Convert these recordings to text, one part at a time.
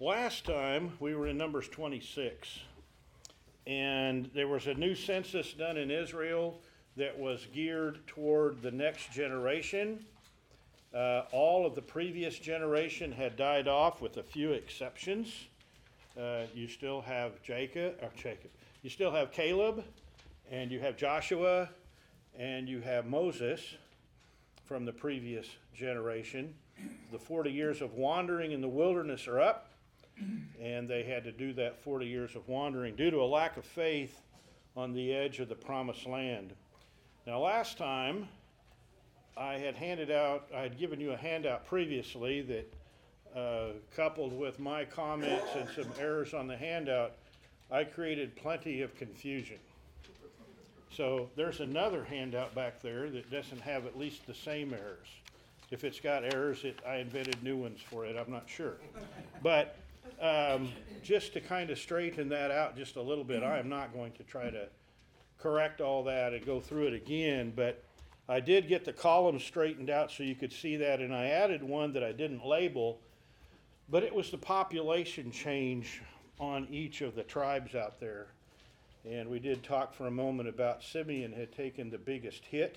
Last time we were in Numbers 26, and there was a new census done in Israel that was geared toward the next generation. All of the previous generation had died off with a few exceptions. You still have you still have Caleb, and you have Joshua, and you have Moses from the previous generation. The 40 years of wandering in the wilderness are up, and they had to do that 40 years of wandering due to a lack of faith on the edge of the promised land. Now, last time I had given you a handout previously that coupled with my comments and some errors on the handout, I created plenty of confusion. So there's another handout back there that doesn't have at least the same errors. If it's got errors, I invented new ones for it, I'm not sure. But just to kind of straighten that out just a little bit, I am not going to try to correct all that and go through it again, but I did get the columns straightened out so you could see that, and I added one that I didn't label, but it was the population change on each of the tribes out there. And we did talk for a moment about Simeon had taken the biggest hit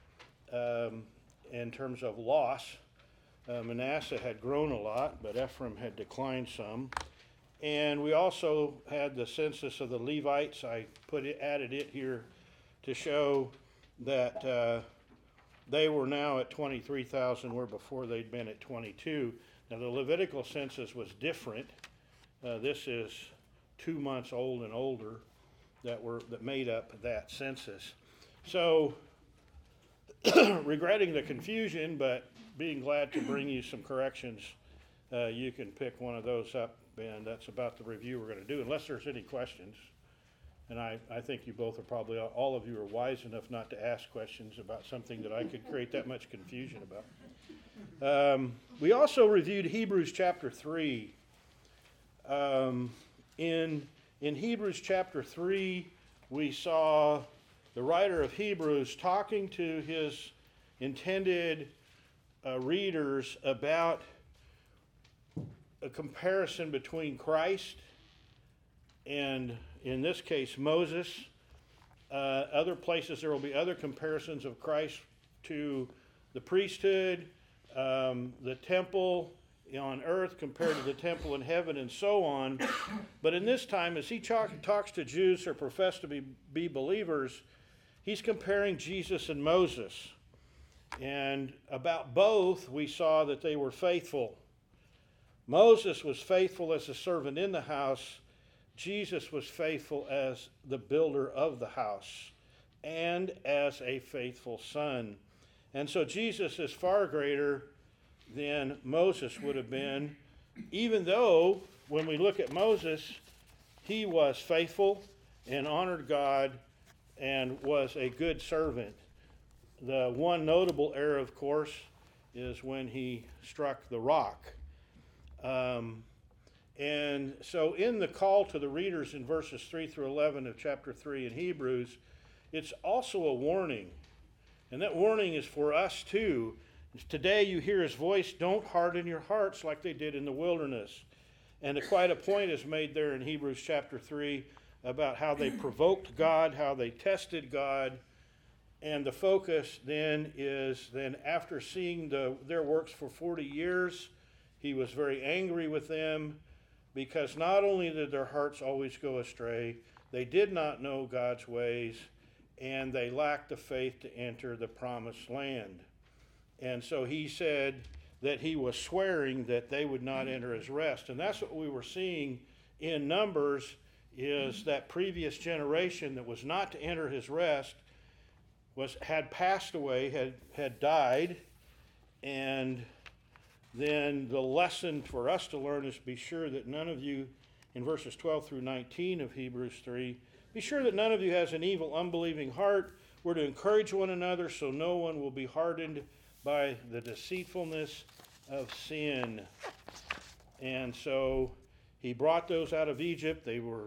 in terms of loss. Manasseh had grown a lot, but Ephraim had declined some. And we also had the census of the Levites. I added it here to show that they were now at 23,000, where before they'd been at 22. Now the Levitical census was different. This is 2 months old and older that made up that census. So, regretting the confusion, but being glad to bring you some corrections, you can pick one of those up, and that's about the review we're going to do, unless there's any questions. And I think you both are probably, all of you are wise enough not to ask questions about something that I could create that much confusion about. We also reviewed Hebrews chapter 3. In Hebrews chapter 3, we saw the writer of Hebrews talking to his intended readers about a comparison between Christ and, in this case, Moses. Other places there will be other comparisons of Christ to the priesthood, the temple on earth compared to the temple in heaven, and so on. But in this time, as he talks to Jews who profess to be believers, he's comparing Jesus and Moses. And about both, we saw that they were faithful. Moses was faithful as a servant in the house. Jesus was faithful as the builder of the house and as a faithful son. And so Jesus is far greater than Moses would have been, even though when we look at Moses, he was faithful and honored God and was a good servant. The one notable error, of course, is when he struck the rock. And so in the call to the readers in verses 3 through 11 of chapter 3 in Hebrews, it's also a warning. And that warning is for us too. Today you hear his voice, don't harden your hearts like they did in the wilderness. And quite a point is made there in Hebrews chapter 3 about how they provoked God, how they tested God. And the focus then is, after seeing their works for 40 years, he was very angry with them because not only did their hearts always go astray, they did not know God's ways, and they lacked the faith to enter the promised land. And so he said that he was swearing that they would not enter his rest. And that's what we were seeing in Numbers, is that previous generation that was not to enter his rest had passed away, had died. And then the lesson for us to learn is be sure that none of you, in verses 12 through 19 of Hebrews 3, be sure that none of you has an evil, unbelieving heart. We're to encourage one another so no one will be hardened by the deceitfulness of sin. And so he brought those out of Egypt. They were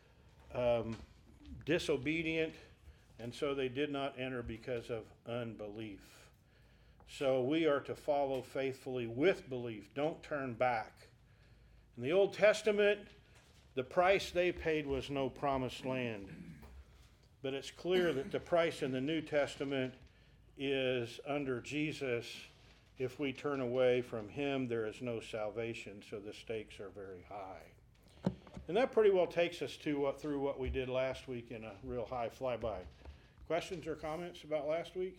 disobedient, and so they did not enter because of unbelief. So we are to follow faithfully with belief. Don't turn back. In the Old Testament, the price they paid was no promised land. But it's clear that the price in the New Testament is under Jesus. If we turn away from him, there is no salvation, so the stakes are very high. And that pretty well takes us to through what we did last week in a real high flyby. Questions or comments about last week?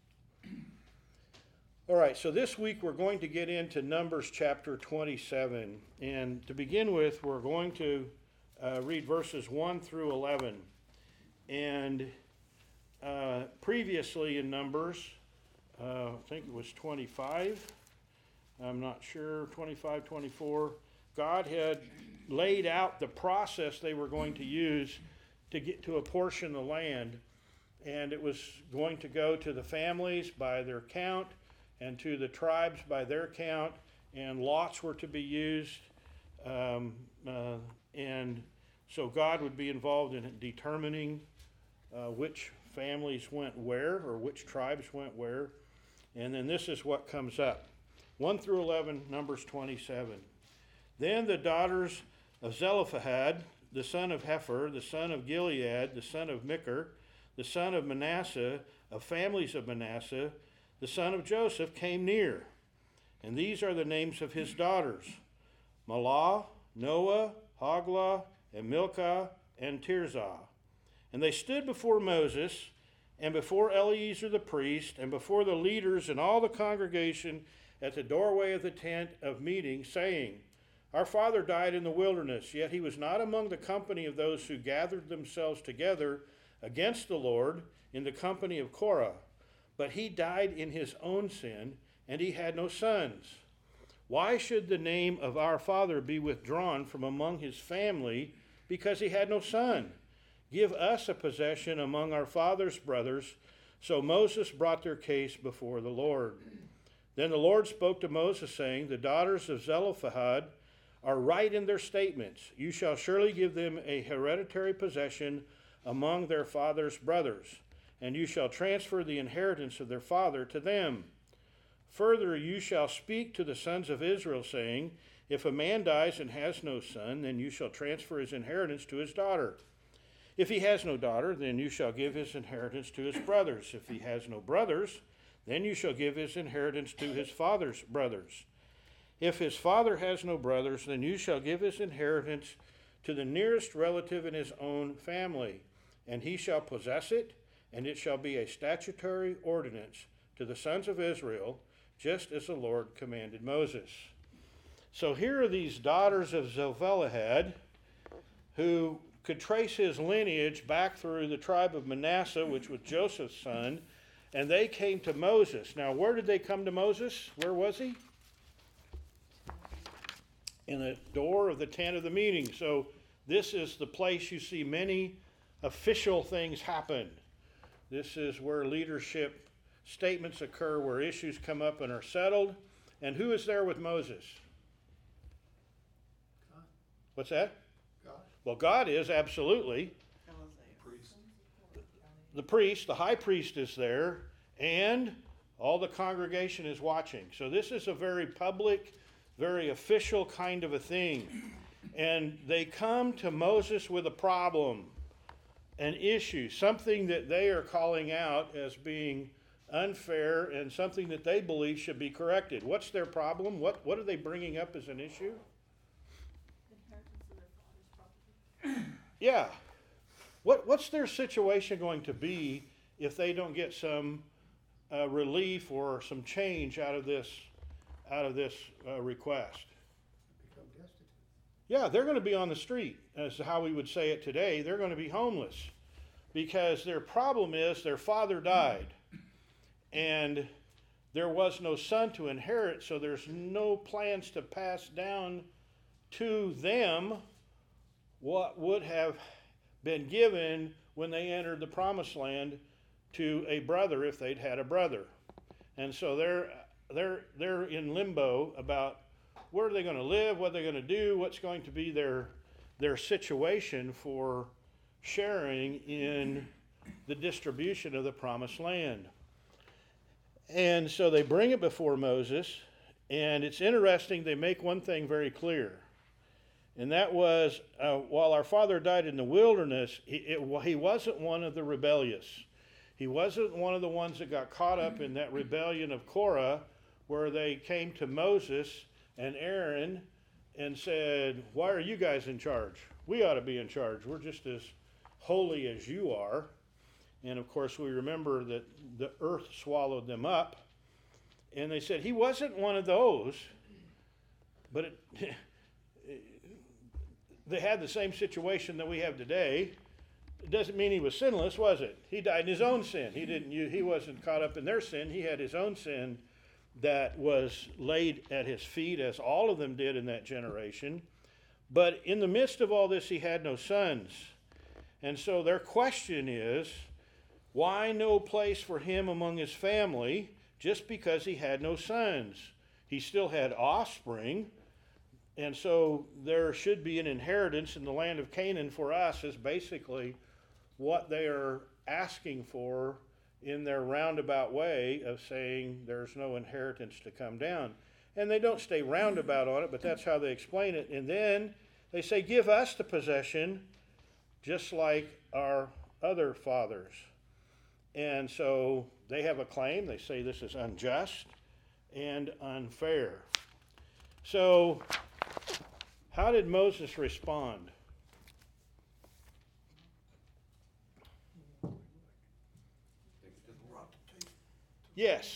All right, so this week we're going to get into Numbers chapter 27. And to begin with, we're going to read verses 1 through 11. And previously in Numbers, I think it was 25, I'm not sure, 25, 24, God had laid out the process they were going to use to get to apportion the land. And it was going to go to the families by their count and to the tribes by their count, and lots were to be used. And so God would be involved in determining which families went where, or which tribes went where. And then this is what comes up. 1 through 11, Numbers 27. Then the daughters of Zelophehad, the son of Hepher, the son of Gilead, the son of Micher, the son of Manasseh, of families of Manasseh, the son of Joseph, came near. And these are the names of his daughters: Mahlah, Noah, Hoglah, and Milcah, and Tirzah. And they stood before Moses, and before Eleazar the priest, and before the leaders and all the congregation at the doorway of the tent of meeting, saying, Our father died in the wilderness, yet he was not among the company of those who gathered themselves together against the Lord in the company of Korah. But he died in his own sin, and he had no sons. Why should the name of our father be withdrawn from among his family because he had no son? Give us a possession among our father's brothers. So Moses brought their case before the Lord. Then the Lord spoke to Moses, saying, The daughters of Zelophehad are right in their statements. You shall surely give them a hereditary possession among their father's brothers, and you shall transfer the inheritance of their father to them. Further, you shall speak to the sons of Israel, saying, If a man dies and has no son, then you shall transfer his inheritance to his daughter. If he has no daughter, then you shall give his inheritance to his brothers. If he has no brothers, then you shall give his inheritance to his father's brothers. If his father has no brothers, then you shall give his inheritance to the nearest relative in his own family, and he shall possess it, and it shall be a statutory ordinance to the sons of Israel, just as the Lord commanded Moses. So here are these daughters of Zelophehad who could trace his lineage back through the tribe of Manasseh, which was Joseph's son, and they came to Moses. Now, where did they come to Moses? Where was he? In the door of the tent of the meeting. So this is the place you see many official things happen. This is where leadership statements occur, where issues come up and are settled. And who is there with Moses? God. What's that? God. Well, God is, absolutely. Priest. The priest, the high priest is there, and all the congregation is watching. So this is a very public, very official kind of a thing. And they come to Moses with a problem, an issue, something that they are calling out as being unfair and something that they believe should be corrected. What's their problem? What are they bringing up as an issue? Inheritance of their father's property. Yeah. What's their situation going to be if they don't get some relief or some change out of this request? Become destitute. Yeah, they're going to be on the street, as how we would say it today. They're going to be homeless because their problem is their father died and there was no son to inherit, so there's no plans to pass down to them what would have been given when they entered the promised land to a brother if they'd had a brother. And so they're in limbo about where are they going to live, what they're going to do, what's going to be their situation for sharing in the distribution of the promised land. And so they bring it before Moses, and it's interesting, they make one thing very clear. And that was, while our father died in the wilderness, he wasn't one of the rebellious. He wasn't one of the ones that got caught up in that rebellion of Korah, where they came to Moses and Aaron and said, why are you guys in charge? We ought to be in charge. We're just as holy as you are. And of course, we remember that the earth swallowed them up. And they said, he wasn't one of those, but they had the same situation that we have today. It doesn't mean he was sinless, was it? He died in his own sin. He wasn't caught up in their sin. He had his own sin that was laid at his feet, as all of them did in that generation. But in the midst of all this, he had no sons. And so their question is, why no place for him among his family just because he had no sons? He still had offspring. And so there should be an inheritance in the land of Canaan for us, is basically what they are asking for in their roundabout way of saying there's no inheritance to come down. And they don't stay roundabout on it, but that's how they explain it. And then they say, give us the possession just like our other fathers. And so they have a claim. They say this is unjust and unfair. So how did Moses respond? Yes.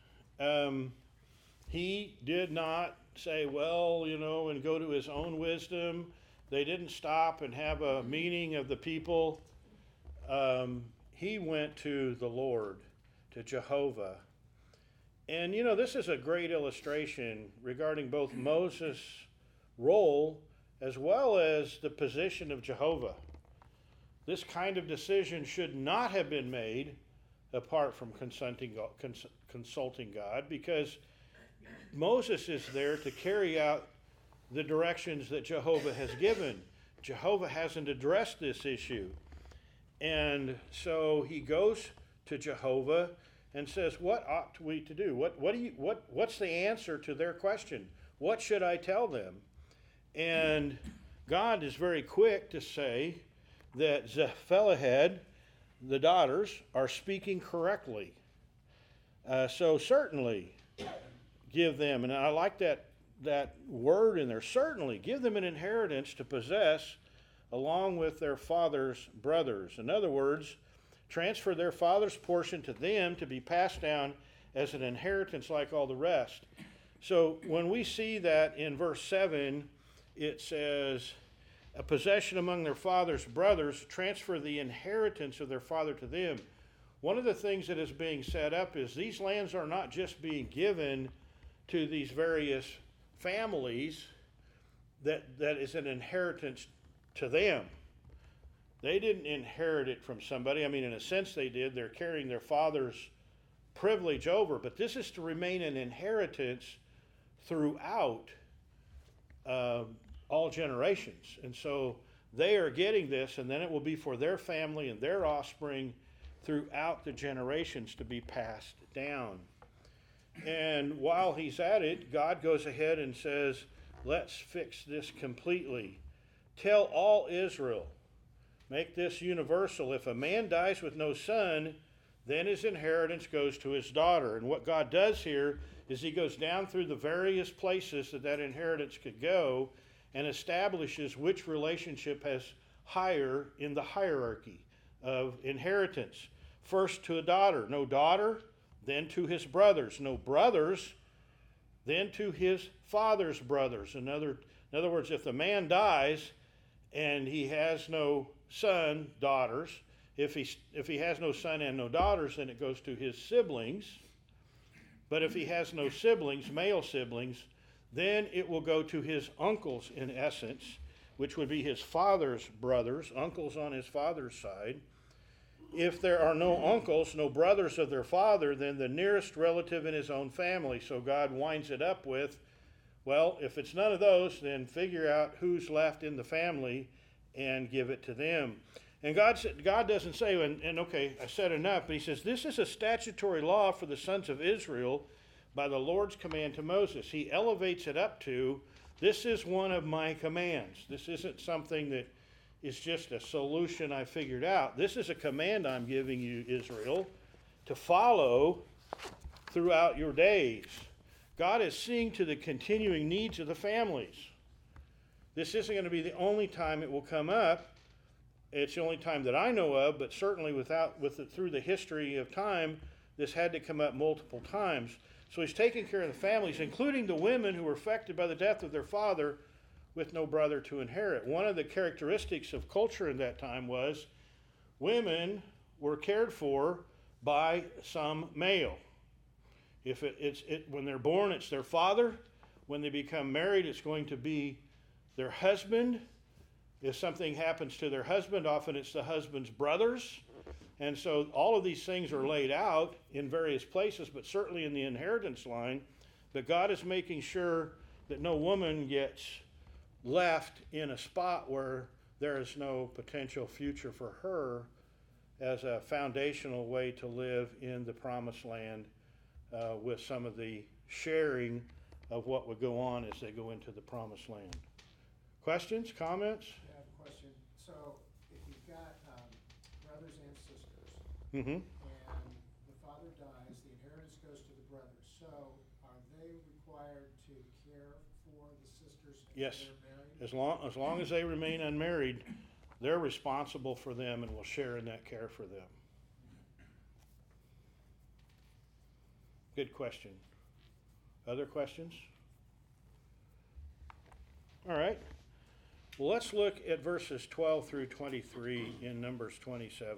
He did not say, well, and go to his own wisdom. They didn't stop and have a meeting of the people. He went to the Lord, to Jehovah. And, this is a great illustration regarding both Moses' role as well as the position of Jehovah. This kind of decision should not have been made apart from consulting God, because Moses is there to carry out the directions that Jehovah has given. Jehovah hasn't addressed this issue. And so he goes to Jehovah and says, what ought we to do? What's the answer to their question? What should I tell them? And God is very quick to say that Zephelahed, the daughters, are speaking correctly. So certainly give them, and I like that word in there, certainly give them an inheritance to possess along with their father's brothers. In other words, transfer their father's portion to them to be passed down as an inheritance like all the rest. So when we see that in verse 7, it says, a possession among their father's brothers, transfer the inheritance of their father to them. One of the things that is being set up is these lands are not just being given to these various families that is an inheritance to them. They didn't inherit it from somebody. I mean, in a sense they did. They're carrying their father's privilege over. But this is to remain an inheritance throughout all generations. And so they are getting this, and then it will be for their family and their offspring throughout the generations to be passed down. And while he's at it, God goes ahead and says, let's fix this completely. Tell all Israel, make this universal. If a man dies with no son, then his inheritance goes to his daughter. And what God does here is he goes down through the various places that inheritance could go and establishes which relationship has higher in the hierarchy of inheritance. First to a daughter, no daughter, then to his brothers, no brothers, then to his father's brothers. In other words, if the man dies and he has no son, daughters, if he has no son and no daughters, then it goes to his siblings. But if he has no siblings, male siblings, then it will go to his uncles, in essence, which would be his father's brothers, uncles on his father's side. If there are no uncles, no brothers of their father, then the nearest relative in his own family. So God winds it up with, well, if it's none of those, then figure out who's left in the family and give it to them. And God doesn't say, and okay, I said enough, but he says, this is a statutory law for the sons of Israel by the Lord's command to Moses. He elevates it up to This is one of my commands. This isn't something that is just a solution I figured out. This is a command I'm giving you, Israel, to follow throughout your days. God is seeing to the continuing needs of the families. This isn't going to be the only time it will come up. It's the only time that I know of, but certainly through the history of time, this had to come up multiple times. So he's taking care of the families, including the women who were affected by the death of their father with no brother to inherit. One of the characteristics of culture in that time was women were cared for by some male. If when they're born, it's their father. When they become married, it's going to be their husband. If something happens to their husband, often it's the husband's brothers. And so all of these things are laid out in various places, but certainly in the inheritance line. But God is making sure that no woman gets left in a spot where there is no potential future for her as a foundational way to live in the promised land with some of the sharing of what would go on as they go into the promised land. Questions, comments? I have a question. So if you've got brothers and sisters, Mm-hmm. and the father dies, the inheritance goes to the brothers. So are they required to care for the sisters if Yes. they're married? As long as they remain unmarried, they're responsible for them and will share in that care for them. Good question. Other questions? All right. Well, let's look at verses 12 through 23 in Numbers 27.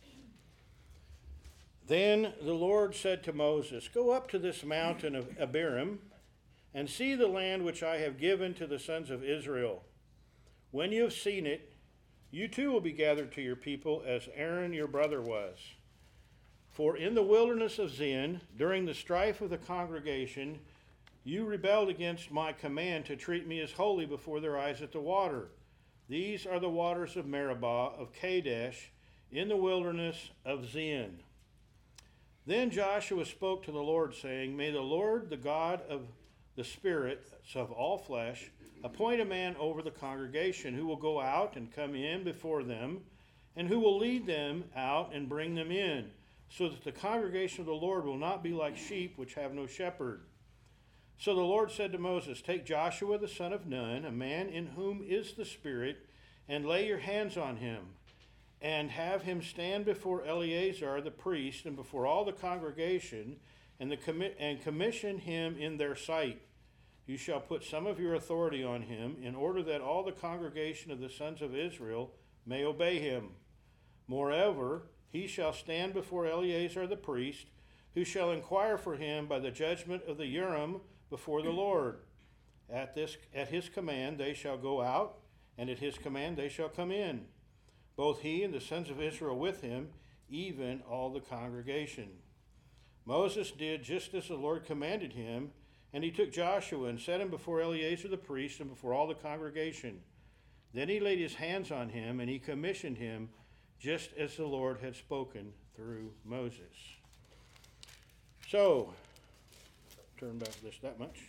Then the Lord said to Moses, "Go up to this mountain of Abiram and see the land which I have given to the sons of Israel. When you have seen it, you too will be gathered to your people as Aaron your brother was. For in the wilderness of Zin, during the strife of the congregation, you rebelled against my command to treat me as holy before their eyes at the water. These are the waters of Meribah of Kadesh in the wilderness of Zin." Then Joshua spoke to the Lord, saying, "May the Lord, the God of the spirits of all flesh, appoint a man over the congregation who will go out and come in before them, and who will lead them out and bring them in, so that the congregation of the Lord will not be like sheep which have no shepherd." So the Lord said to Moses, "Take Joshua the son of Nun, a man in whom is the Spirit, and lay your hands on him, and have him stand before Eleazar the priest and before all the congregation, and commission him in their sight. You shall put some of your authority on him, in order that all the congregation of the sons of Israel may obey him. Moreover, he shall stand before Eleazar the priest, who shall inquire for him by the judgment of the Urim before the Lord. At his command they shall go out, and at his command they shall come in, both he and the sons of Israel with him, even all the congregation." Moses did just as the Lord commanded him, and he took Joshua and set him before Eleazar the priest and before all the congregation. Then he laid his hands on him, and he commissioned him just as the Lord had spoken through Moses. So, turn back this that much.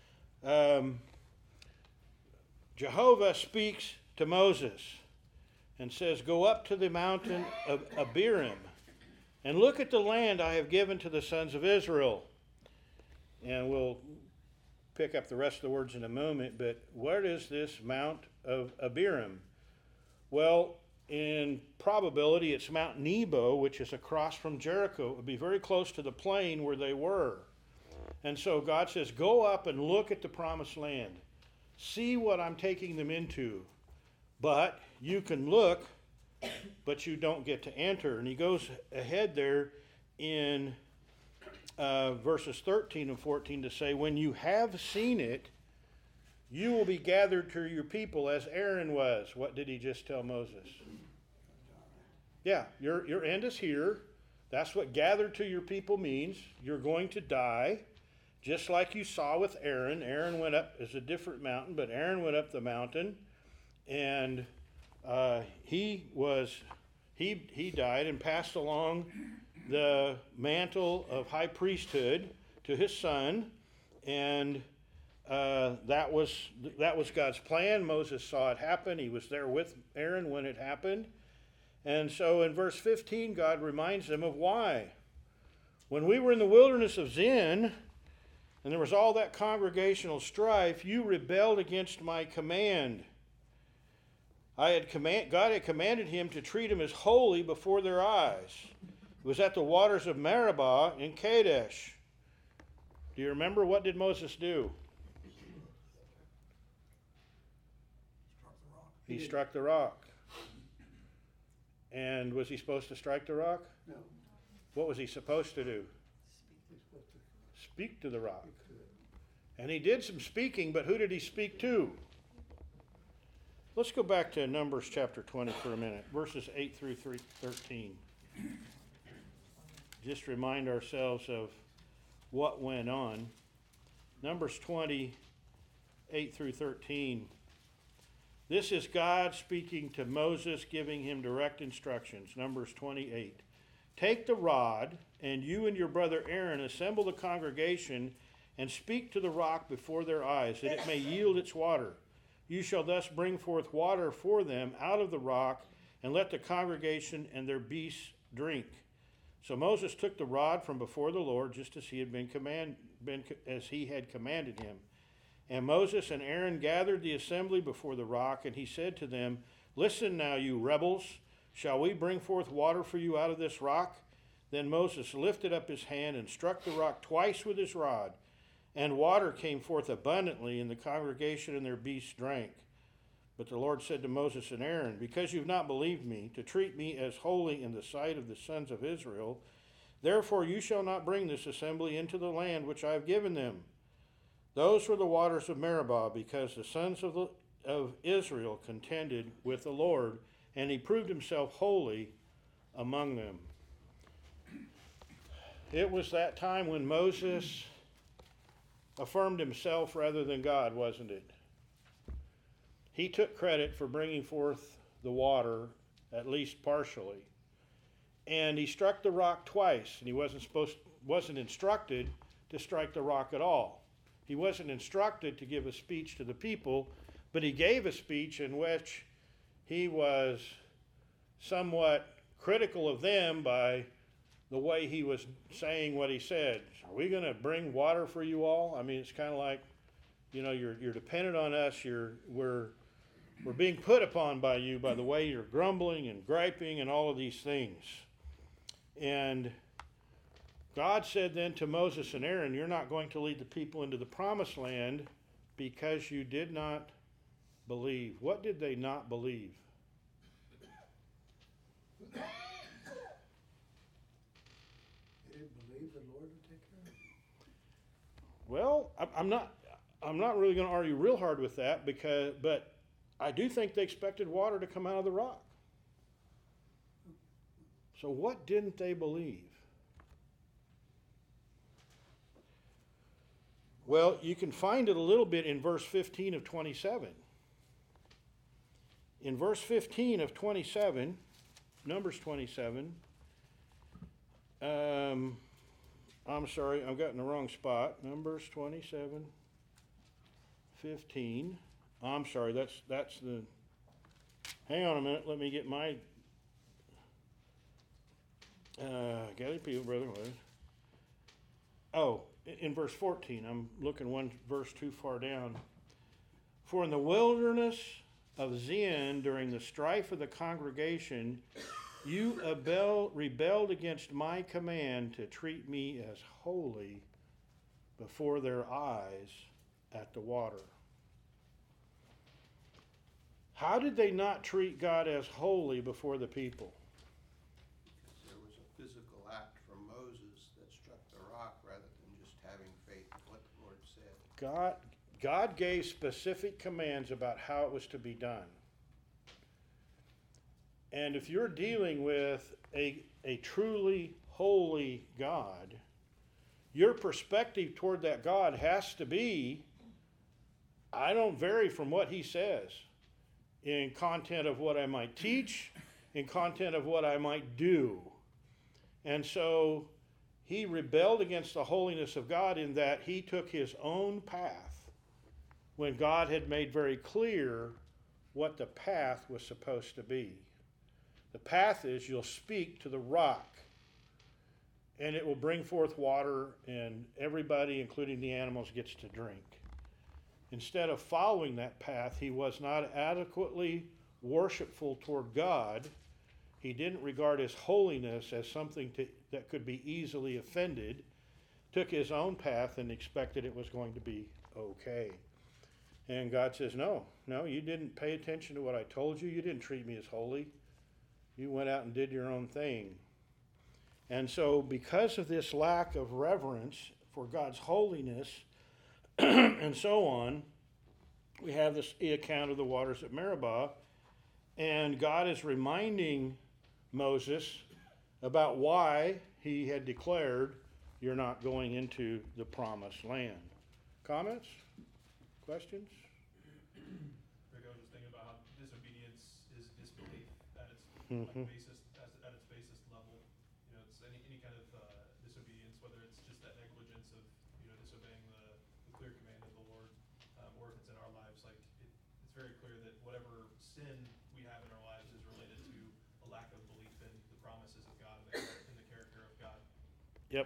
Jehovah speaks to Moses and says, "Go up to the mountain of Abiram and look at the land I have given to the sons of Israel." And we'll pick up the rest of the words in a moment, but what is this Mount of Abiram? Well, in probability, it's Mount Nebo, which is across from Jericho. It would be very close to the plain where they were. And so God says, "Go up and look at the promised land. See what I'm taking them into. But you can look, but you don't get to enter." And he goes ahead there in verses 13 and 14 to say, "When you have seen it, you will be gathered to your people as Aaron was." What did he just tell Moses? Yeah, your end is here. That's what gathered to your people means. You're going to die, just like you saw with Aaron. Aaron went up, it's a different mountain, but Aaron went up the mountain, and he died and passed along the mantle of high priesthood to his son, and that was God's plan. Moses saw it happen. He was there with Aaron when it happened. And so in verse 15, God reminds them of why. When we were in the wilderness of Zin, and there was all that congregational strife, you rebelled against my command. God had commanded him to treat him as holy before their eyes. It was at the waters of Meribah in Kadesh. Do you remember, what did Moses do? He struck the rock. And was he supposed to strike the rock? No. What was he supposed to do? Speak to the rock. And he did some speaking, but who did he speak to? Let's go back to Numbers chapter 20 for a minute, verses 8 through 13. Just remind ourselves of what went on. Numbers 20, 8 through 13. This is God speaking to Moses, giving him direct instructions. Numbers 28. Take the rod, and you and your brother Aaron assemble the congregation and speak to the rock before their eyes, that it may yield its water. You shall thus bring forth water for them out of the rock, and let the congregation and their beasts drink. So Moses took the rod from before the Lord, just as he had commanded him. And Moses and Aaron gathered the assembly before the rock, and he said to them, Listen now, you rebels, shall we bring forth water for you out of this rock? Then Moses lifted up his hand and struck the rock twice with his rod, and water came forth abundantly, and the congregation and their beasts drank. But the Lord said to Moses and Aaron, Because you've not believed me, to treat me as holy in the sight of the sons of Israel, therefore you shall not bring this assembly into the land which I have given them. Those were the waters of Meribah, because the sons of Israel contended with the Lord, and he proved himself holy among them. It was that time when Moses affirmed himself rather than God, wasn't it? He took credit for bringing forth the water, at least partially. And he struck the rock twice, and he wasn't instructed to strike the rock at all. He wasn't instructed to give a speech to the people, but he gave a speech in which he was somewhat critical of them by the way he was saying what he said. Are we going to bring water for you all? I mean, it's kind of like, you're dependent on us. We're being put upon by you by the way you're grumbling and griping and all of these things. And God said then to Moses and Aaron, You're not going to lead the people into the promised land because you did not believe. What did they not believe? They didn't believe the Lord would take care of it. Well, I'm not really going to argue real hard with that, but I do think they expected water to come out of the rock. So what didn't they believe? Well, you can find it a little bit in verse 15 of 27. In verse 15 of 27, Numbers 27, I'm sorry, I've gotten the wrong spot. Numbers 27, 15. I'm sorry, that's the, hang on a minute, let me get my, gather people, brother. Oh, in verse 14, I'm looking one verse too far down. For in the wilderness of Zin, during the strife of the congregation, you rebelled against my command to treat me as holy before their eyes at the water. How did they not treat God as holy before the people? Because there was a physical act from Moses that struck the rock rather than just having faith in what the Lord said. God gave specific commands about how it was to be done. And if you're dealing with a truly holy God, your perspective toward that God has to be, I don't vary from what he says in content of what I might teach, in content of what I might do. And so he rebelled against the holiness of God in that he took his own path when God had made very clear what the path was supposed to be. The path is you'll speak to the rock, and it will bring forth water, and everybody, including the animals, gets to drink. Instead of following that path, he was not adequately worshipful toward God. He didn't regard his holiness as something that could be easily offended, took his own path and expected it was going to be okay. And God says, no, you didn't pay attention to what I told you. You didn't treat me as holy. You went out and did your own thing. And so because of this lack of reverence for God's holiness and so on, we have this account of the waters at Meribah, and God is reminding Moses about why he had declared, you're not going into the promised land. Comments? Questions? Rick, I was just thinking about how disobedience is belief at its Mhm. at its basest level. You know, it's any kind of disobedience, whether it's just that negligence of disobeying the clear command of the Lord, or if it's in our lives. Like it's very clear that whatever sin we have in our lives is related to a lack of belief in the promises of God and in the character of God. Yep.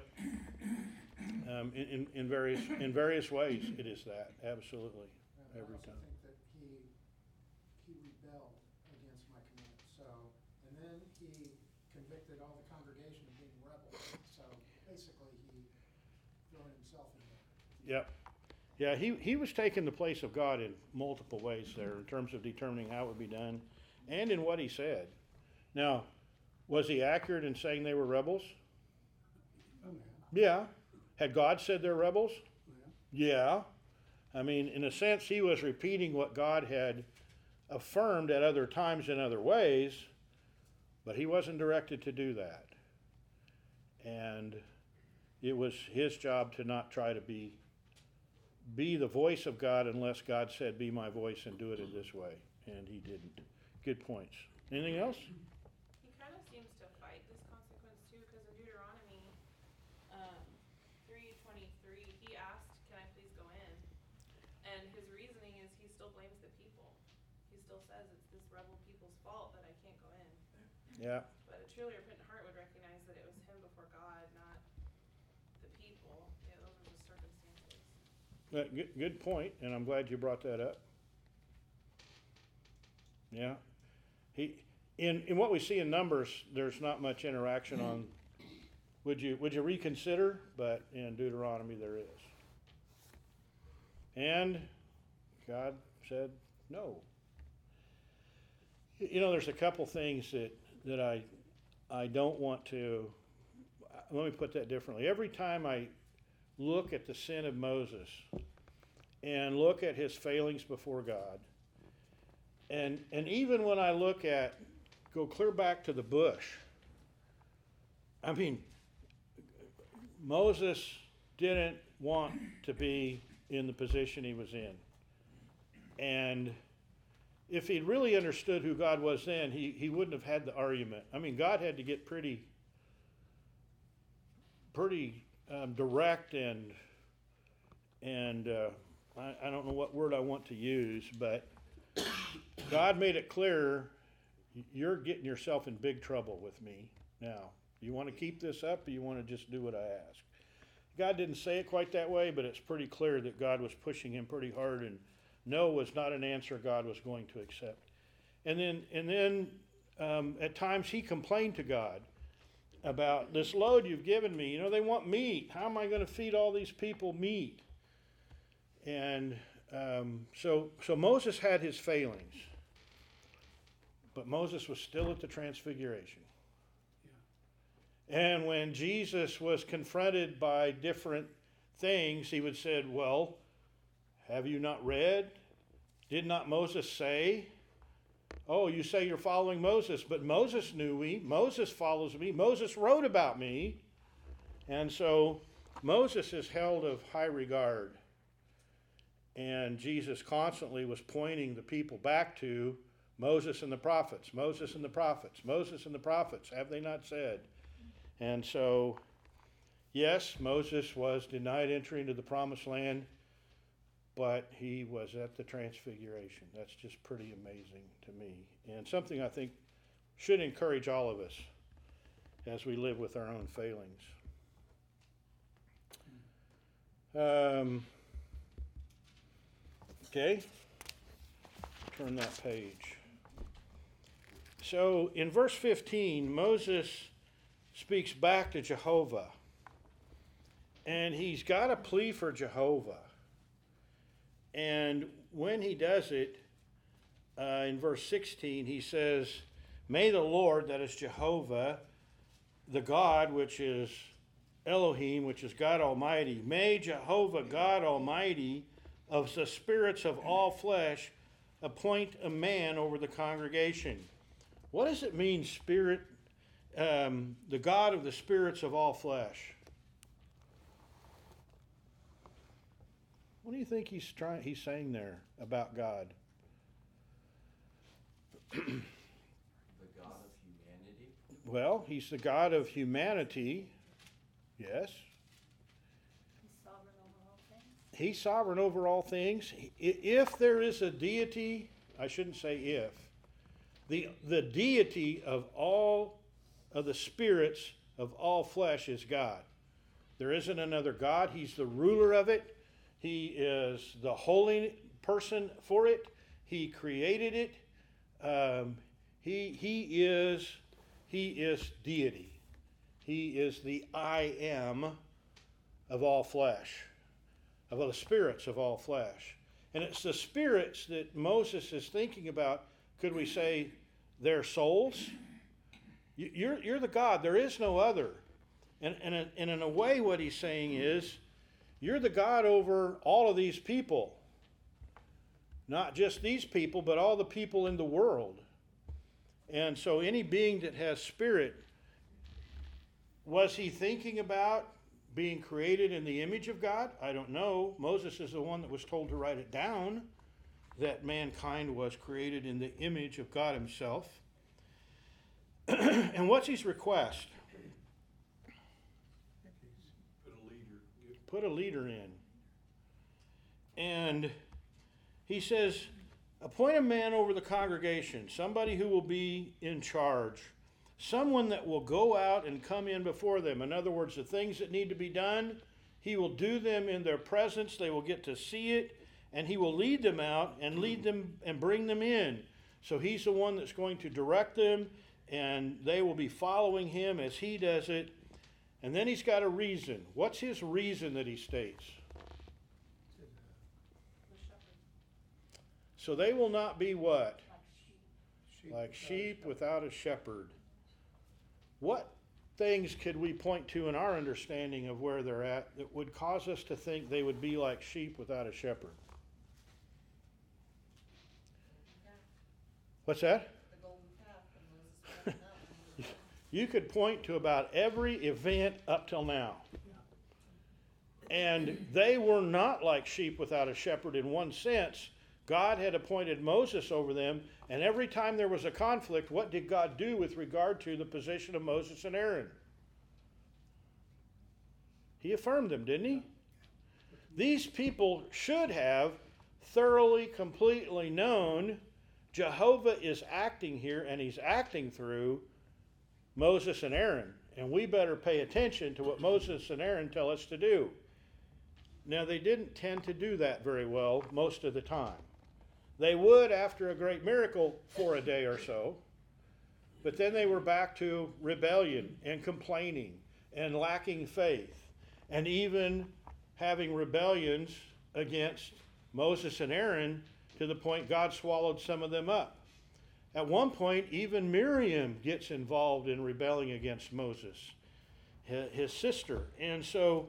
In various ways, it is that, absolutely, And every I time. also think that he rebelled against my command. So, and then he convicted all the congregation of being rebels. So basically, he thrown himself in there. Yep. Yeah, he was taking the place of God in multiple ways there in terms of determining how it would be done and in what he said. Now, was he accurate in saying they were rebels? Oh, man. Yeah. Had God said they're rebels? Yeah. Yeah. I mean, in a sense, he was repeating what God had affirmed at other times in other ways, but he wasn't directed to do that. And it was his job to not try to be the voice of God unless God said, be my voice and do it in this way. And he didn't. Good points. Anything else? He kind of seems to fight this consequence too, because in Deuteronomy 3:23, he asked, "Can I please go in?" And his reasoning is he still blames the people. He still says it's this rebel people's fault that I can't go in. Yeah. But a truly repentant heart would recognize that it was him before God, not the people. Yeah, those were just circumstances. Good point, and I'm glad you brought that up. Yeah. In what we see in Numbers, there's not much interaction on would you reconsider, but in Deuteronomy there is. And God said no. There's a couple things that I don't want to, let me put that differently. Every time I look at the sin of Moses and look at his failings before God, and even when I go clear back to the bush, I mean, Moses didn't want to be in the position he was in. And if he'd really understood who God was then, he wouldn't have had the argument. I mean, God had to get pretty direct and I don't know what word I want to use, but God made it clear, you're getting yourself in big trouble with me now. You want to keep this up, or you want to just do what I ask? God didn't say it quite that way, but it's pretty clear that God was pushing him pretty hard, and no was not an answer God was going to accept. And then at times he complained to God about this load you've given me. They want meat. How am I going to feed all these people meat? And so Moses had his failings, but Moses was still at the Transfiguration. And when Jesus was confronted by different things, he would say, well, have you not read? Did not Moses say? Oh, you say you're following Moses, but Moses knew me. Moses follows me. Moses wrote about me. And so Moses is held of high regard. And Jesus constantly was pointing the people back to Moses and the prophets, Moses and the prophets, Moses and the prophets, have they not said? And so, yes, Moses was denied entry into the promised land, but he was at the Transfiguration. That's just pretty amazing to me, and something I think should encourage all of us as we live with our own failings. Okay, turn that page. So in verse 15, Moses speaks back to Jehovah, and he's got a plea for Jehovah. And when he does it, in verse 16, he says, "May the Lord," that is Jehovah, the God, which is Elohim, which is God Almighty, "may Jehovah God Almighty of the spirits of all flesh appoint a man over the congregation." What does it mean, spirit, the God of the spirits of all flesh? What do you think he's saying there about God? The God of humanity? Well, he's the God of humanity, yes. He's sovereign over all things. He's sovereign over all things. If there is a deity, I shouldn't say if, the deity of all of the spirits of all flesh is God. There isn't another God. He's the ruler of it. He is the holy person for it. He created it. He is deity. He is the I am of all flesh, of the spirits of all flesh. And it's the spirits that Moses is thinking about. Could we say their souls? You're the God. There is no other. And in a way, what he's saying is, you're the God over all of these people. Not just these people, but all the people in the world. And so any being that has spirit, was he thinking about being created in the image of God? I don't know. Moses is the one that was told to write it down, that mankind was created in the image of God himself. And what's his request? Put a leader in. And he says, appoint a man over the congregation, somebody who will be in charge, someone that will go out and come in before them. In other words, the things that need to be done, he will do them in their presence. They will get to see it, and he will lead them out and lead them and bring them in. So he's the one that's going to direct them, and they will be following him as he does it. And then he's got a reason. What's his reason that he states? The shepherd. So they will not be what? Like sheep. Like sheep without a shepherd. What things could we point to in our understanding of where they're at that would cause us to think they would be like sheep without a shepherd? What's that? The golden calf and Moses climbed that one. You could point to about every event up till now. And they were not like sheep without a shepherd in one sense. God had appointed Moses over them, and every time there was a conflict, what did God do with regard to the position of Moses and Aaron? He affirmed them, didn't he? These people should have thoroughly, completely known Jehovah is acting here, and he's acting through Moses and Aaron, and we better pay attention to what Moses and Aaron tell us to do. Now, they didn't tend to do that very well most of the time. They would after a great miracle for a day or so, but then they were back to rebellion and complaining and lacking faith, and even having rebellions against Moses and Aaron to the point God swallowed some of them up. At one point, even Miriam gets involved in rebelling against Moses, his sister. And so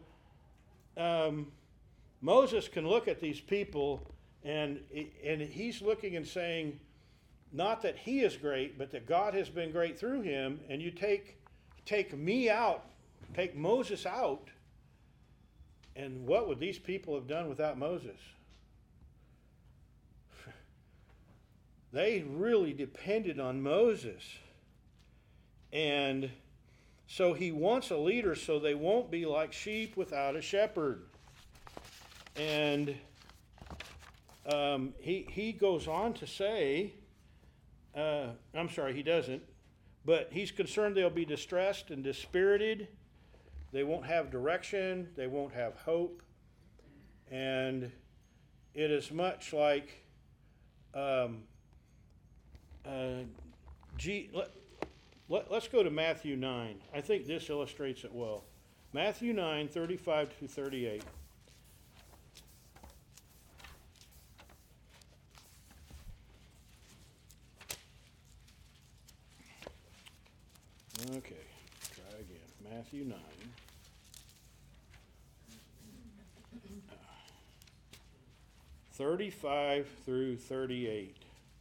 Moses can look at these people, and he's looking and saying, not that he is great, but that God has been great through him, and you take me out, take Moses out, and what would these people have done without Moses? They really depended on Moses. And so he wants a leader so they won't be like sheep without a shepherd. And he goes on to say, I'm sorry, he doesn't, but he's concerned they'll be distressed and dispirited. They won't have direction. They won't have hope. And it is much like let's go to Matthew 9. I think this illustrates it well. Matthew 9, 35 to 38. Okay, try again. Matthew 9. Uh, 35 through 38.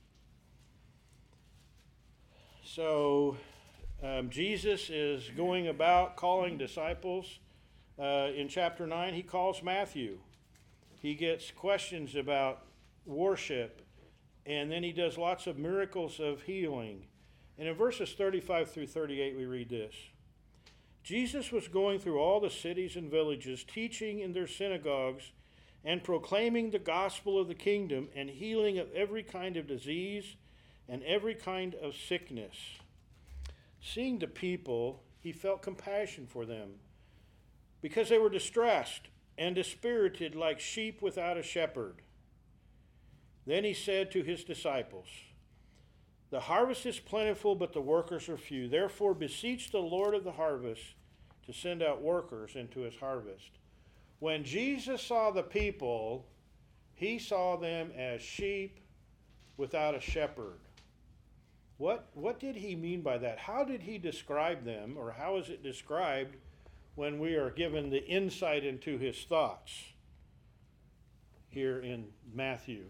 So, Jesus is going about calling disciples. In chapter 9, he calls Matthew. He gets questions about worship, and then he does lots of miracles of healing. And in verses 35 through 38, we read this. Jesus was going through all the cities and villages, teaching in their synagogues and proclaiming the gospel of the kingdom and healing of every kind of disease and every kind of sickness. Seeing the people, he felt compassion for them because they were distressed and dispirited like sheep without a shepherd. Then he said to his disciples, "The harvest is plentiful, but the workers are few. Therefore, beseech the Lord of the harvest to send out workers into his harvest." When Jesus saw the people, he saw them as sheep without a shepherd. What did he mean by that? How did he describe them, or how is it described when we are given the insight into his thoughts here in Matthew?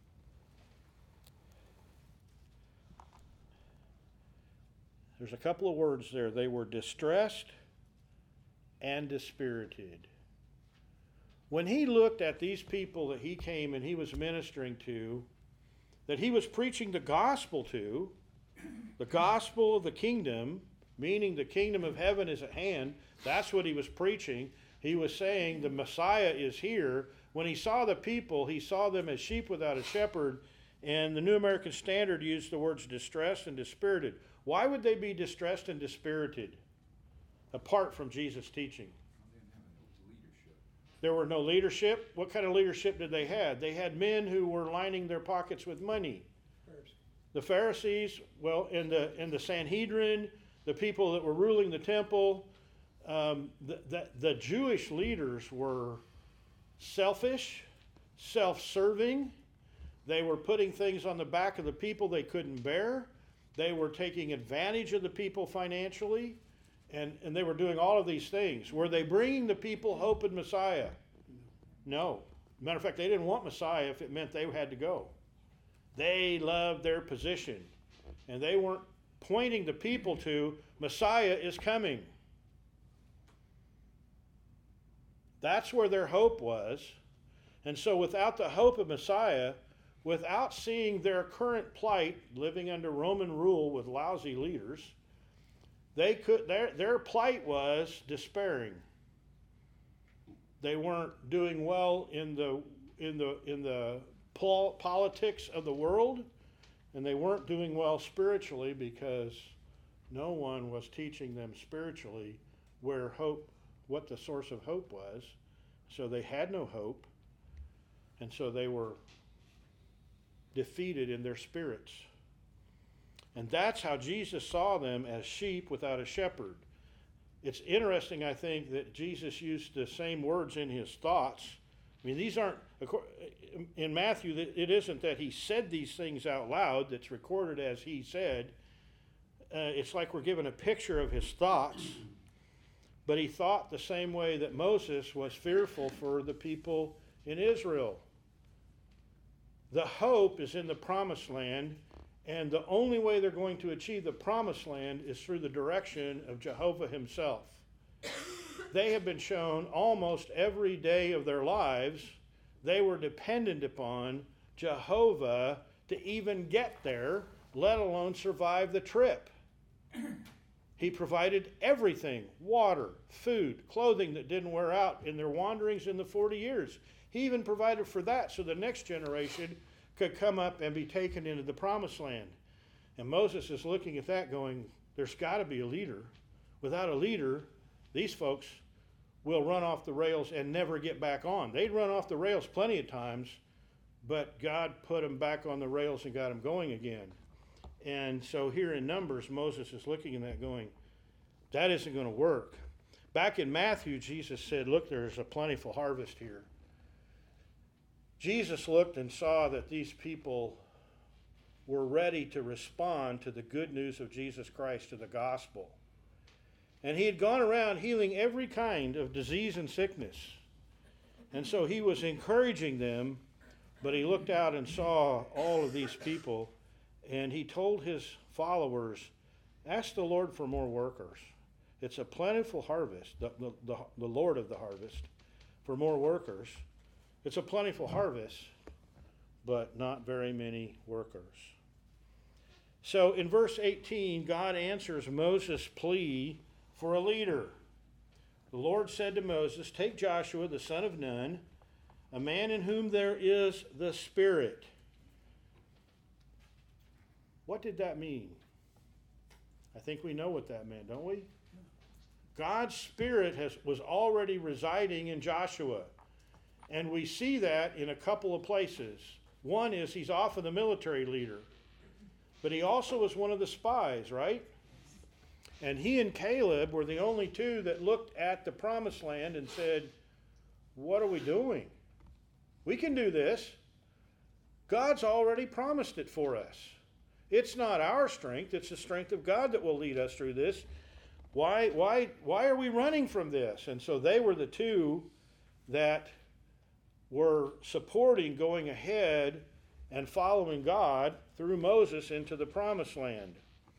There's a couple of words there. They were distressed and dispirited. When he looked at these people that he came and he was ministering to, that he was preaching the gospel to, the gospel of the kingdom, meaning the kingdom of heaven is at hand, that's what he was preaching. He was saying the Messiah is here. When he saw the people, he saw them as sheep without a shepherd, and the New American Standard used the words distressed and dispirited. Why would they be distressed and dispirited apart from Jesus' teaching? There were no leadership. What kind of leadership did they have? They had men who were lining their pockets with money. The Pharisees, well, in the Sanhedrin, the people that were ruling the temple, the Jewish leaders were selfish, self-serving. They were putting things on the back of the people they couldn't bear. They were taking advantage of the people financially, and they were doing all of these things. Were they bringing the people hope in Messiah? No. Matter of fact, they didn't want Messiah if it meant they had to go. They loved their position, and they weren't pointing the people to Messiah is coming. That's where their hope was. And so without the hope of Messiah, without seeing their current plight, living under Roman rule with lousy leaders, their plight was despairing. They weren't doing well in the politics of the world, and they weren't doing well spiritually because no one was teaching them spiritually where hope, what the source of hope was. So they had no hope, and so they were defeated in their spirits. And that's how Jesus saw them, as sheep without a shepherd. It's interesting, I think, that Jesus used the same words in his thoughts. I mean, these aren't, in Matthew, it isn't that he said these things out loud that's recorded as he said. It's like we're given a picture of his thoughts. But he thought the same way that Moses was fearful for the people in Israel. The hope is in the promised land, and the only way they're going to achieve the promised land is through the direction of Jehovah himself. They have been shown almost every day of their lives they were dependent upon Jehovah to even get there, let alone survive the trip. He provided everything, water, food, clothing that didn't wear out in their wanderings in the 40 years. He even provided for that so the next generation could come up and be taken into the promised land. And Moses is looking at that going, there's got to be a leader. Without a leader, these folks will run off the rails and never get back on. They'd run off the rails plenty of times, but God put them back on the rails and got them going again. And so here in Numbers, Moses is looking at that going, that isn't going to work. Back in Matthew, Jesus said, look, there's a plentiful harvest here. Jesus looked and saw that these people were ready to respond to the good news of Jesus Christ, to the gospel. And he had gone around healing every kind of disease and sickness. And so he was encouraging them, but he looked out and saw all of these people, and he told his followers, ask the Lord for more workers. It's a plentiful harvest, the Lord of the harvest, for more workers. It's a plentiful harvest, but not very many workers. So in verse 18, God answers Moses' plea for a leader. The Lord said to Moses, take Joshua the son of Nun, a man in whom there is the Spirit. What did that mean? I think we know what that meant, don't we? God's Spirit was already residing in Joshua. And we see that in a couple of places. One is he's often the military leader. But he also was one of the spies, right? And he and Caleb were the only two that looked at the promised land and said, what are we doing? We can do this. God's already promised it for us. It's not our strength, it's the strength of God that will lead us through this. Why are we running from this? And so they were the two that were supporting going ahead and following God through Moses into the promised land.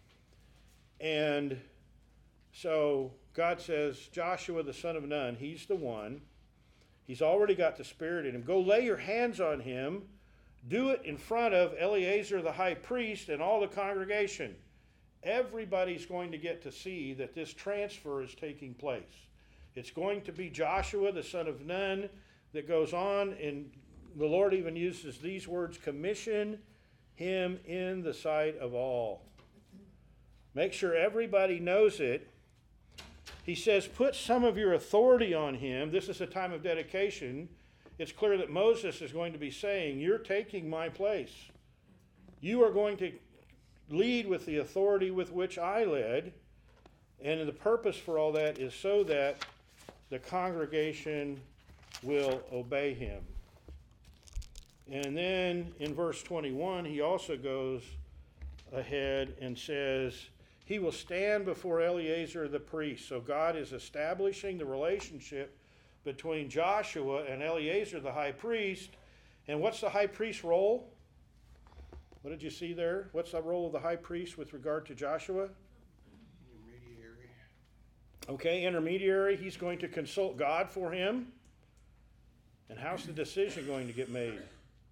And so God says, Joshua the son of Nun, he's the one. He's already got the Spirit in him. Go lay your hands on him. Do it in front of Eleazar the high priest and all the congregation. Everybody's going to get to see that this transfer is taking place. It's going to be Joshua the son of Nun that goes on, and the Lord even uses these words, commission him in the sight of all. Make sure everybody knows it. He says, put some of your authority on him. This is a time of dedication. It's clear that Moses is going to be saying, you're taking my place. You are going to lead with the authority with which I led. And the purpose for all that is so that the congregation will obey him. And then in verse 21, he also goes ahead and says, he will stand before Eleazar the priest. So God is establishing the relationship between Joshua and Eleazar the high priest. And what's the high priest's role? What did you see there? What's the role of the high priest with regard to Joshua? Intermediary. Okay, intermediary. He's going to consult God for him. And how's the decision going to get made?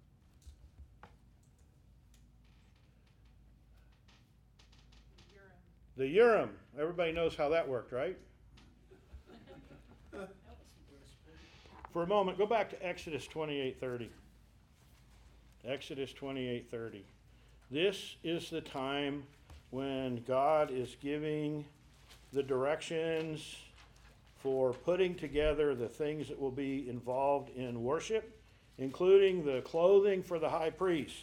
The Urim. Everybody knows how that worked, right? For a moment, go back to Exodus 28:30. Exodus 28:30. This is the time when God is giving the directions for putting together the things that will be involved in worship, including the clothing for the high priest.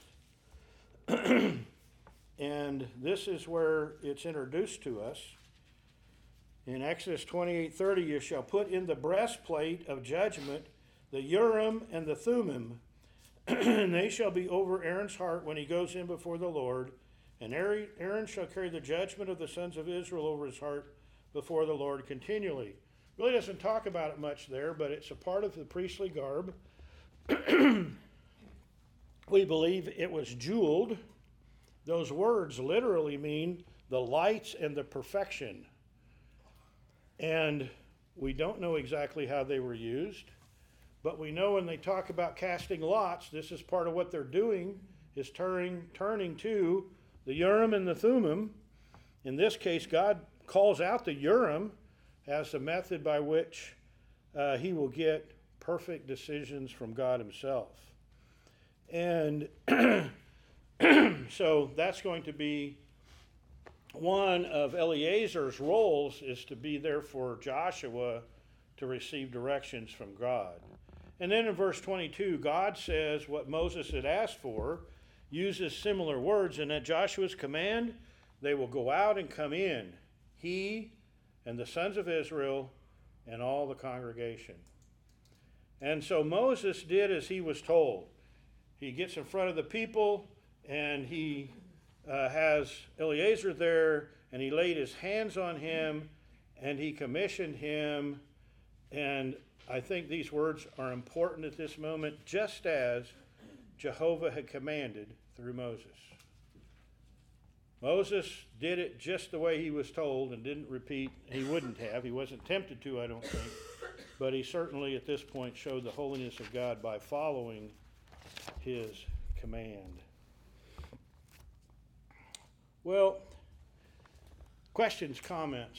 And this is where it's introduced to us. In Exodus 28:30, you shall put in the breastplate of judgment the Urim and the Thummim, and they shall be over Aaron's heart when he goes in before the Lord. And Aaron shall carry the judgment of the sons of Israel over his heart before the Lord continually. Really doesn't talk about it much there, but it's a part of the priestly garb. We believe it was jeweled. Those words literally mean the lights and the perfection. And we don't know exactly how they were used, but we know when they talk about casting lots, this is part of what they're doing, is turning to the Urim and the Thummim. In this case, God calls out the Urim as the method by which he will get perfect decisions from God himself. And so that's going to be one of Eleazar's roles, is to be there for Joshua to receive directions from God. And then in verse 22, God says what Moses had asked for, uses similar words, and at Joshua's command, they will go out and come in, he and the sons of Israel and all the congregation. And so Moses did as he was told. He gets in front of the people, and he has Eleazar there, and he laid his hands on him, and he commissioned him. And I think these words are important at this moment, just as Jehovah had commanded through Moses. Moses did it just the way he was told and didn't repeat. He wouldn't have. He wasn't tempted to, I don't think. But he certainly at this point showed the holiness of God by following his command. Well, questions, comments?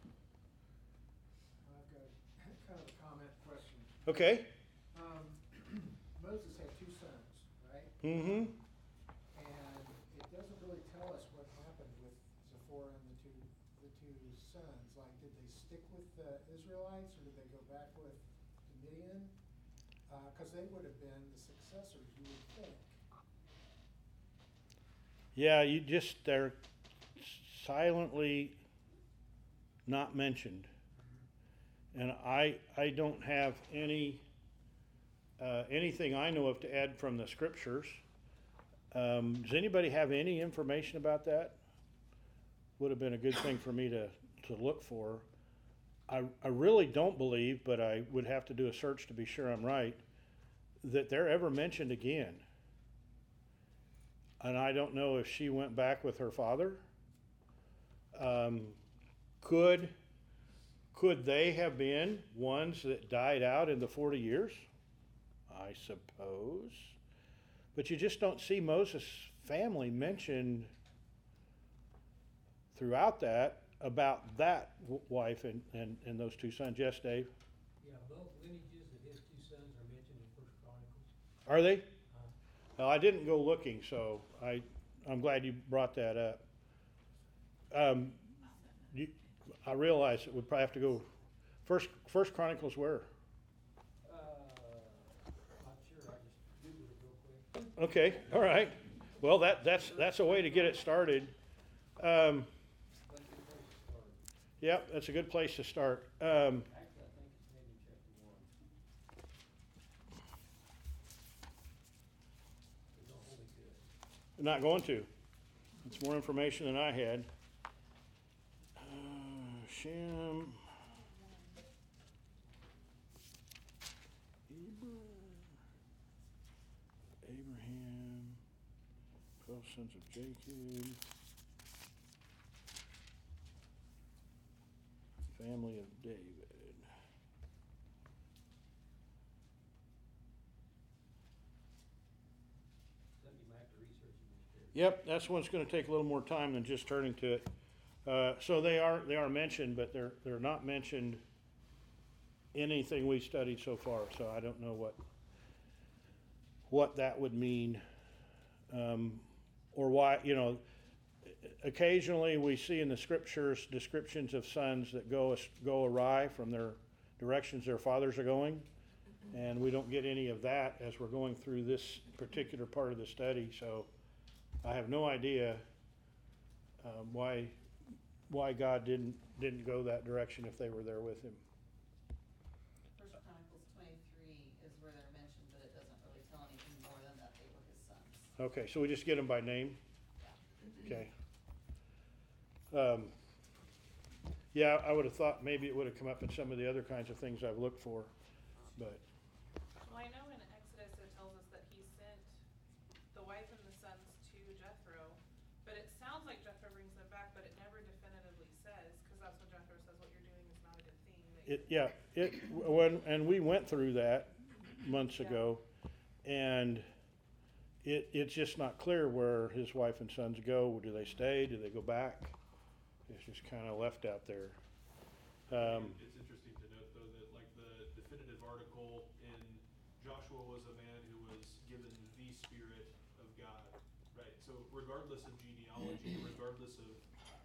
I've got kind of a comment question. Okay. Moses had two sons, right? Mm-hmm. And it doesn't really tell us what happened with Zipporah and the two sons. Like, did they stick with the Israelites, or did they go back with Midian? Because they would have been the successors, you would think. Yeah, they're silently not mentioned. And I don't have anything I know of to add from the scriptures. Does anybody have any information about that? Would have been a good thing for me to look for. I really don't believe, but I would have to do a search to be sure I'm right, that they're ever mentioned again. And I don't know if she went back with her father. Could they have been ones that died out in the 40 years? I suppose. But you just don't see Moses' family mentioned throughout that about that wife and those two sons. Yes, Dave? Yeah, both lineages of his two sons are mentioned in First Chronicles. Are they? Well, I didn't go looking, so I'm glad you brought that up. I realize it would probably have to go First Chronicles where? Not sure, I just Googled it real quick. Okay, all right. Well, that's a way to get it started. Yep, that's a good place to start. Actually, I think it's maybe chapter 1. It's not really good. I'm not going to. It's more information than I had. Shem. Abraham. 12 sons of Jacob. Family of David. Something you might have to research in this area. Yep, that's one's going to take a little more time than just turning to it. So they are mentioned, but they're not mentioned in anything we studied so far. So I don't know what that would mean, or why. Occasionally we see in the scriptures descriptions of sons that go awry from their directions their fathers are going, and we don't get any of that as we're going through this particular part of the study. So I have no idea why God didn't go that direction if they were there with him. First Chronicles 23 is where they're mentioned, but it doesn't really tell anything more than that they were his sons. Okay, so we just get them by name? Okay. Yeah, I would have thought maybe it would have come up in some of the other kinds of things I've looked for, but Well, I know in Exodus it tells us that he sent the wife and the sons to Jethro, but it sounds like Jethro brings them back, but it never definitively says, because that's what Jethro says, what you're doing is not a good thing. and we went through that months Yeah. ago, and it's just not clear where his wife and sons go. Do they stay? Do they go back? It's just kind of left out there. It's interesting to note, though, that like the definitive article in Joshua was a man who was given the Spirit of God, right? So regardless of genealogy, regardless of,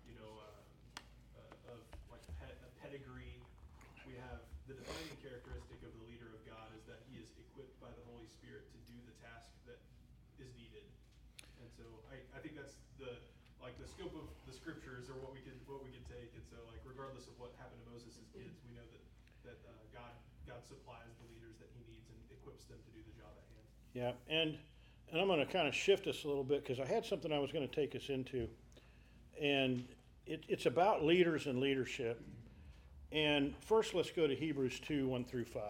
of like a pedigree, we have the defining characteristic of the leader of God is that he is equipped by the Holy Spirit to do the task that is needed. And so I think that's the scope of the scriptures or what we could take. And so regardless of what happened to Moses' kids, we know that God supplies the leaders that he needs and equips them to do the job at hand. Yeah, and I'm going to kind of shift us a little bit because I had something I was going to take us into, and it's about leaders and leadership. And first, let's go to Hebrews 2, 1 through 5.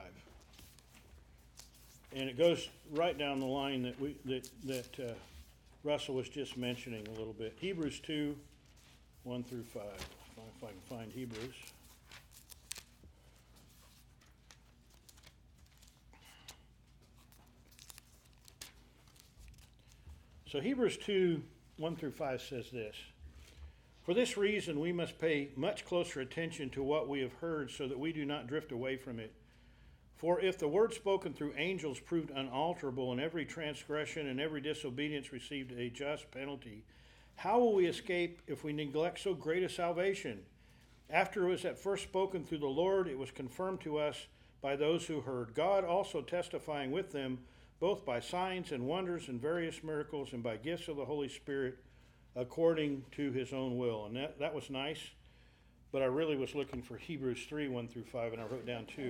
And it goes right down the line that Russell was just mentioning a little bit. Hebrews 2, 1 through 5. If I can find Hebrews. So Hebrews 2, 1 through 5 says this. For this reason, we must pay much closer attention to what we have heard so that we do not drift away from it. For if the word spoken through angels proved unalterable, and every transgression and every disobedience received a just penalty, how will we escape if we neglect so great a salvation? After it was at first spoken through the Lord, it was confirmed to us by those who heard, God also testifying with them, both by signs and wonders and various miracles and by gifts of the Holy Spirit, according to his own will. And that was nice. But I really was looking for Hebrews 3, 1 through 5, and I wrote down 2.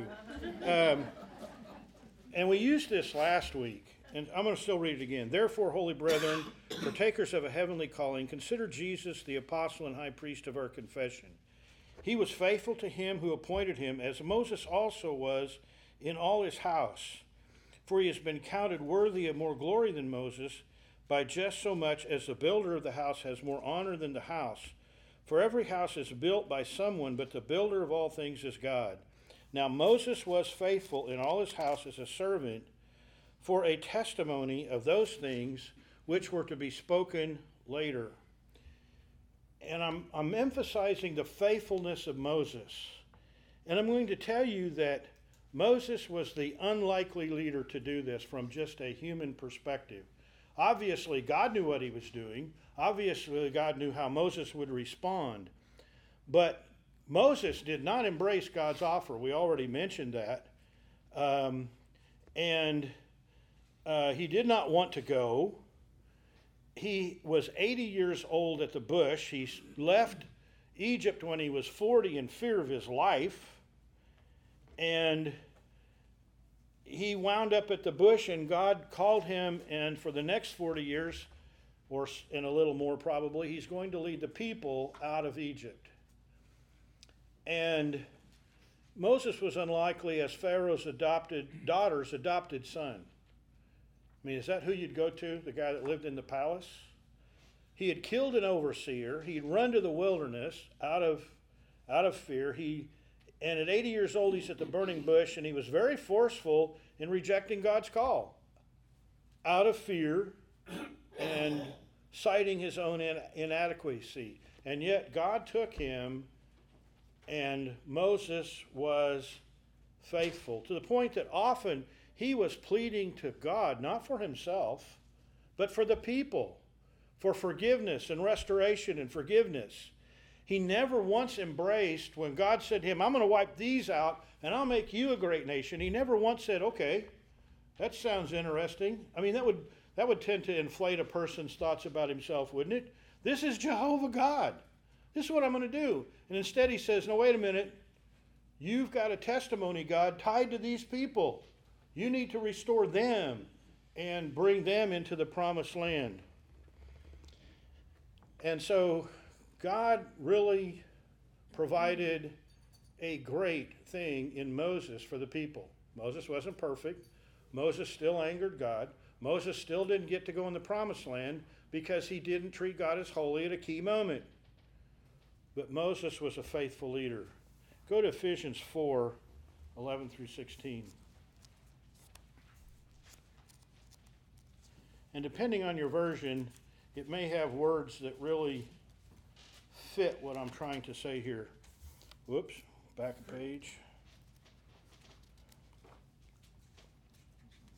And we used this last week, and I'm going to still read it again. Therefore, holy brethren, partakers of a heavenly calling, consider Jesus the apostle and high priest of our confession. He was faithful to him who appointed him, as Moses also was in all his house. For he has been counted worthy of more glory than Moses, by just so much as the builder of the house has more honor than the house. For every house is built by someone, but the builder of all things is God. Now Moses was faithful in all his house as a servant for a testimony of those things which were to be spoken later. And I'm emphasizing the faithfulness of Moses. And I'm going to tell you that Moses was the unlikely leader to do this from just a human perspective. Obviously, God knew what he was doing. Obviously, God knew how Moses would respond. But Moses did not embrace God's offer. We already mentioned that. And he did not want to go. He was 80 years old at the bush. He left Egypt when he was 40 in fear of his life. And he wound up at the bush, and God called him, and for the next 40 years, or in a little more probably, he's going to lead the people out of Egypt. And Moses was unlikely as Pharaoh's daughter's adopted son. I mean, is that who you'd go to, the guy that lived in the palace? He had killed an overseer. He'd run to the wilderness out of fear. And at 80 years old, he's at the burning bush, and he was very forceful in rejecting God's call out of fear and citing his own inadequacy. And yet God took him, and Moses was faithful to the point that often he was pleading to God, not for himself, but for the people, for forgiveness and restoration and forgiveness. He never once embraced, when God said to him, I'm going to wipe these out and I'll make you a great nation. He never once said, okay, that sounds interesting. I mean, that would tend to inflate a person's thoughts about himself, wouldn't it? This is Jehovah God. This is what I'm going to do. And instead he says, no, wait a minute. You've got a testimony, God, tied to these people. You need to restore them and bring them into the promised land. And so God really provided a great thing in Moses for the people. Moses wasn't perfect. Moses still angered God. Moses still didn't get to go in the promised land because he didn't treat God as holy at a key moment. But Moses was a faithful leader. Go to Ephesians 4, 11 through 16. And depending on your version, it may have words that really fit what I'm trying to say here. Whoops, back a page.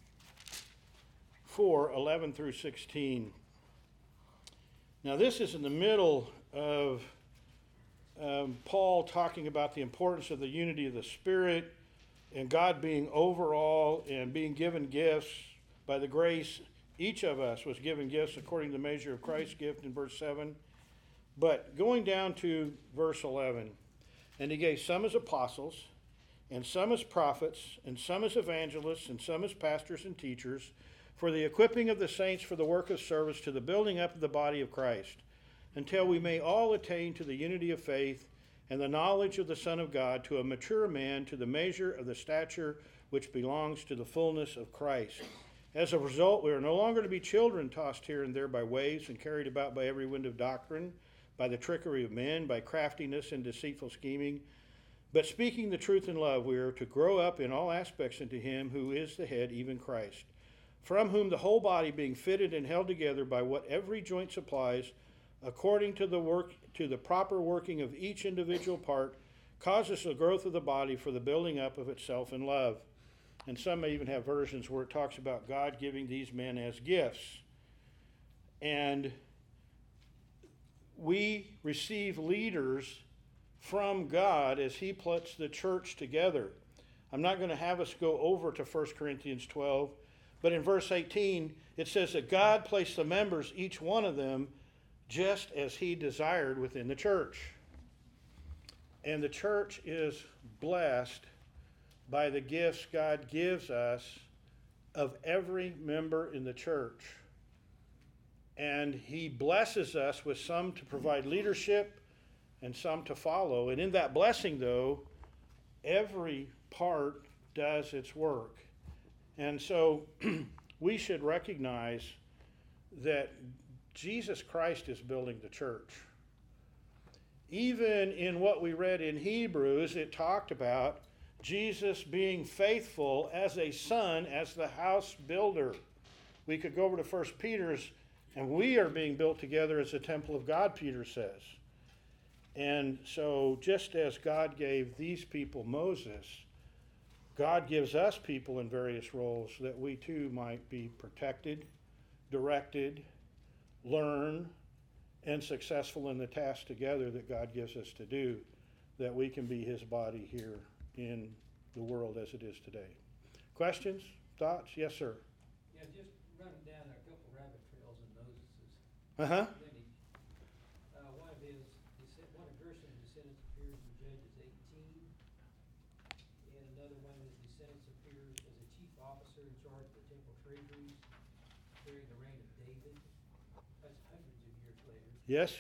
4, 11 through 16. Now this is in the middle of Paul talking about the importance of the unity of the Spirit and God being over all and being given gifts by the grace. Each of us was given gifts according to the measure of Christ's gift in verse 7. But going down to verse 11, and he gave some as apostles, and some as prophets, and some as evangelists, and some as pastors and teachers, for the equipping of the saints for the work of service to the building up of the body of Christ, until we may all attain to the unity of faith and the knowledge of the Son of God, to a mature man, to the measure of the stature which belongs to the fullness of Christ. As a result, we are no longer to be children tossed here and there by waves and carried about by every wind of doctrine, by the trickery of men, by craftiness and deceitful scheming. But speaking the truth in love, we are to grow up in all aspects into him who is the head, even Christ, from whom the whole body, being fitted and held together by what every joint supplies, according to the proper working of each individual part, causes the growth of the body for the building up of itself in love. And some may even have versions where it talks about God giving these men as gifts. And we receive leaders from God as he puts the church together. I'm not going to have us go over to 1 Corinthians 12, but in verse 18, it says that God placed the members, each one of them, just as he desired within the church. And the church is blessed by the gifts God gives us of every member in the church. And he blesses us with some to provide leadership and some to follow. And in that blessing, though, every part does its work. And so we should recognize that Jesus Christ is building the church. Even in what we read in Hebrews, it talked about Jesus being faithful as a son, as the house builder. We could go over to 1 Peter's, and we are being built together as a temple of God, Peter says. And so just as God gave these people Moses, God gives us people in various roles that we too might be protected, directed, learn, and successful in the task together that God gives us to do, that we can be his body here in the world as it is today. Questions? Thoughts? Yes, sir. Yeah, just running down a couple rabbit trails in Moses's Uh-huh. lineage. One of Gerson's descendants appears in Judges 18, and another one of his descendants appears as a chief officer in charge of the temple treasuries during the reign of David. That's hundreds of years later. Yes?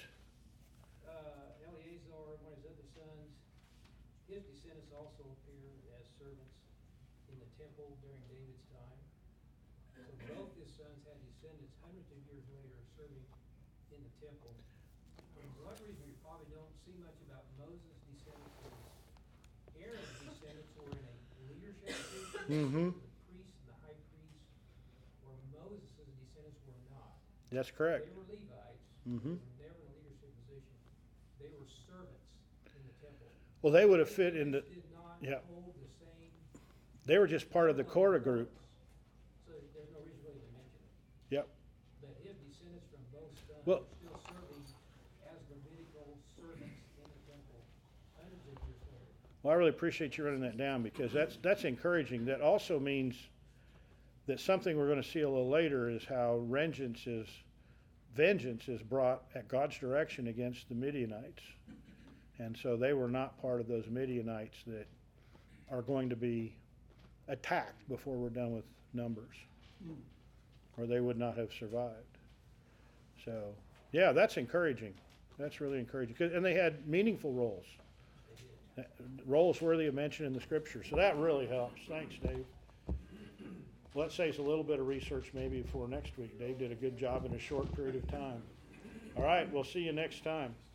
Eleazar, one of his other sons, his descendants also appear as servants in the temple during David's time. So both his sons had descendants hundreds of years later serving in the temple. One reason we probably don't see much about Moses' descendants is Aaron's descendants were in a leadership position, the priest and the high priest, where Moses' descendants were not. That's correct. They were Levites, Mm-hmm. they were never in a leadership position. They were servants in the temple. Well, they would have fit in the, Did not yeah. hold the same. They were just part of the Korah group. So there's no reason really to mention it. Yep. But his descendants from both sons Well- are still serving as Levitical servants in the temple hundreds of years later. Well, I really appreciate you running that down, because that's encouraging. That also means that something we're going to see a little later is how vengeance is brought at God's direction against the Midianites. And so they were not part of those Midianites that are going to be attacked before we're done with Numbers, or they would not have survived. So, yeah, that's encouraging. That's really encouraging. And they had meaningful roles. Roles worthy of mention in the scripture. So that really helps. Thanks, Dave. Well, that saves a little bit of research maybe for next week. Dave did a good job in a short period of time. All right, we'll see you next time.